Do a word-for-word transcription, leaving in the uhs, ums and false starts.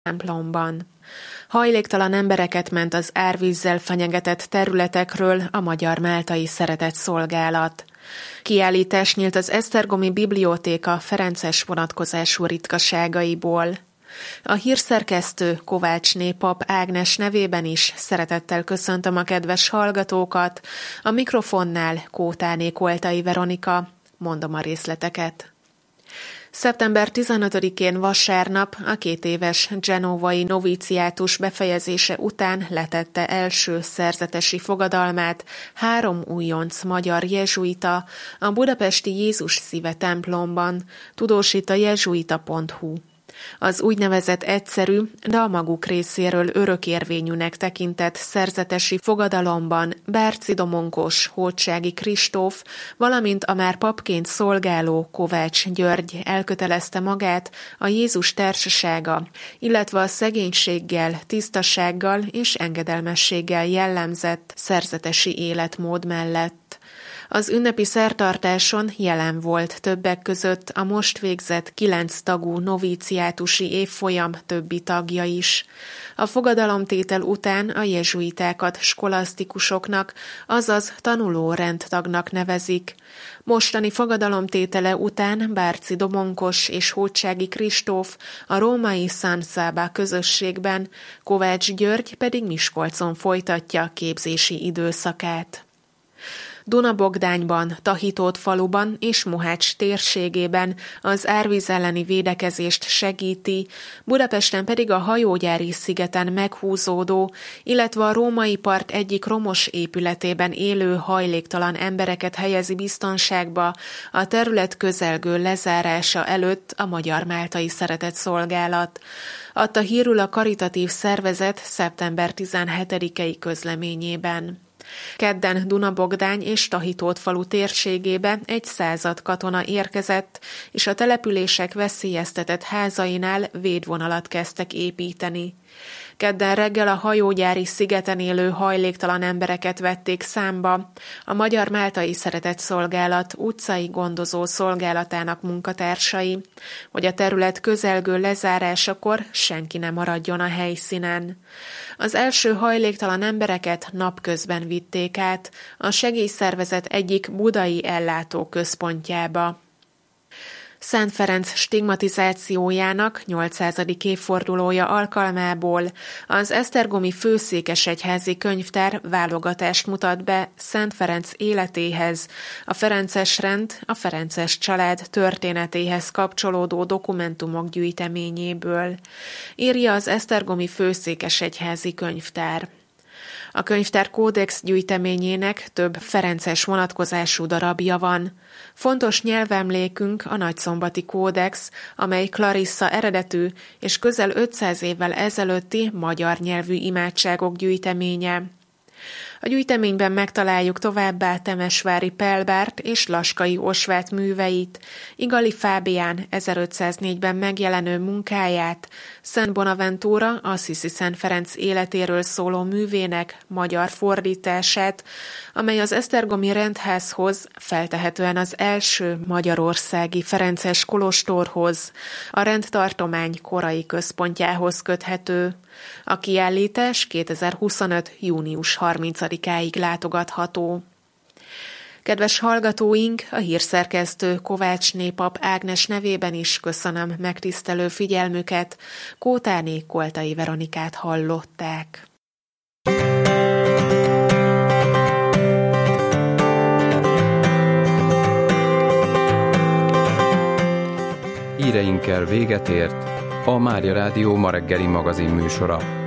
templomban. Hajléktalan embereket ment az árvízzel fenyegetett területekről a Magyar Máltai Szeretett Szolgálat. Kiállítás nyílt az Esztergomi Bibliótéka ferences vonatkozású ritkaságaiból. A hírszerkesztő Kovácsné Pap Ágnes nevében is szeretettel köszöntöm a kedves hallgatókat, a mikrofonnál Kótáné Koltai Veronika, mondom a részleteket. szeptember tizenötödikén vasárnap a két éves genovai noviciátus befejezése után letette első szerzetesi fogadalmát három újonc magyar jezsuita a budapesti Jézus Szíve templomban, tudósít a jezsuita pont hu. Az úgynevezett egyszerű, de a maguk részéről örökérvényűnek tekintett szerzetesi fogadalomban Bárci Domonkos Hódsági Kristóf, valamint a már papként szolgáló Kovács György elkötelezte magát a Jézus társasága, illetve a szegénységgel, tisztasággal és engedelmességgel jellemzett szerzetesi életmód mellett. Az ünnepi szertartáson jelen volt többek között a most végzett kilenc tagú noviciátusi évfolyam többi tagja is. A fogadalomtétel után a jezsuitákat skolasztikusoknak, azaz tanuló rendtagnak nevezik. Mostani fogadalomtétele után Bárci Domonkos és Hódsági Kristóf a római San Saba közösségben, Kovács György pedig Miskolcon folytatja képzési időszakát. Dunabogdányban, Tahitót faluban és Mohács térségében az árvíz elleni védekezést segíti, Budapesten pedig a hajógyári szigeten meghúzódó, illetve a római part egyik romos épületében élő hajléktalan embereket helyezi biztonságba a terület közelgő lezárása előtt a Magyar Máltai Szeretett Szolgálat. Adta hírül a karitatív szervezet szeptember tizenhetedikei közleményében. Kedden Dunabogdány és Tahitót falu térségébe egy század katona érkezett, és a települések veszélyeztetett házainál védvonalat kezdtek építeni. Kedden reggel a hajógyári szigeten élő hajléktalan embereket vették számba, a Magyar Máltai Szeretett Szolgálat utcai gondozó szolgálatának munkatársai, hogy a terület közelgő lezárásakor senki ne maradjon a helyszínen. Az első hajléktalan embereket napközben vitték át a segélyszervezet egyik budai ellátóközpontjába. Szent Ferenc stigmatizációjának nyolcszázadik évfordulója alkalmából az esztergomi főszékesegyházi könyvtár válogatást mutat be Szent Ferenc életéhez, a ferences rend, a ferences család történetéhez kapcsolódó dokumentumok gyűjteményéből, írja az esztergomi főszékesegyházi könyvtár. A könyvtár kódex gyűjteményének több ferences vonatkozású darabja van. Fontos nyelvemlékünk a nagyszombati kódex, amely Clarissa eredetű és közel ötszáz évvel ezelőtti magyar nyelvű imádságok gyűjteménye. A gyűjteményben megtaláljuk továbbá Temesvári Pelbárt és Laskai Osvát műveit, Igali Fábián ezerötszáznégyben megjelenő munkáját, Szent Bonaventura Assisi Szent Ferenc életéről szóló művének magyar fordítását, amely az esztergomi rendházhoz, feltehetően az első magyarországi ferences kolostorhoz, a rendtartomány korai központjához köthető. A kiállítás kétezer-huszonöt. június harmincadikáig látogatható. Kedves hallgatóink, a hírszerkesztő Kovácsné Pap Ágnes nevében is köszönöm megtisztelő figyelmüket. Kótáné Koltai Veronikát hallották. Híreinkkel véget ért a Mária Rádió ma reggeli magazin műsora.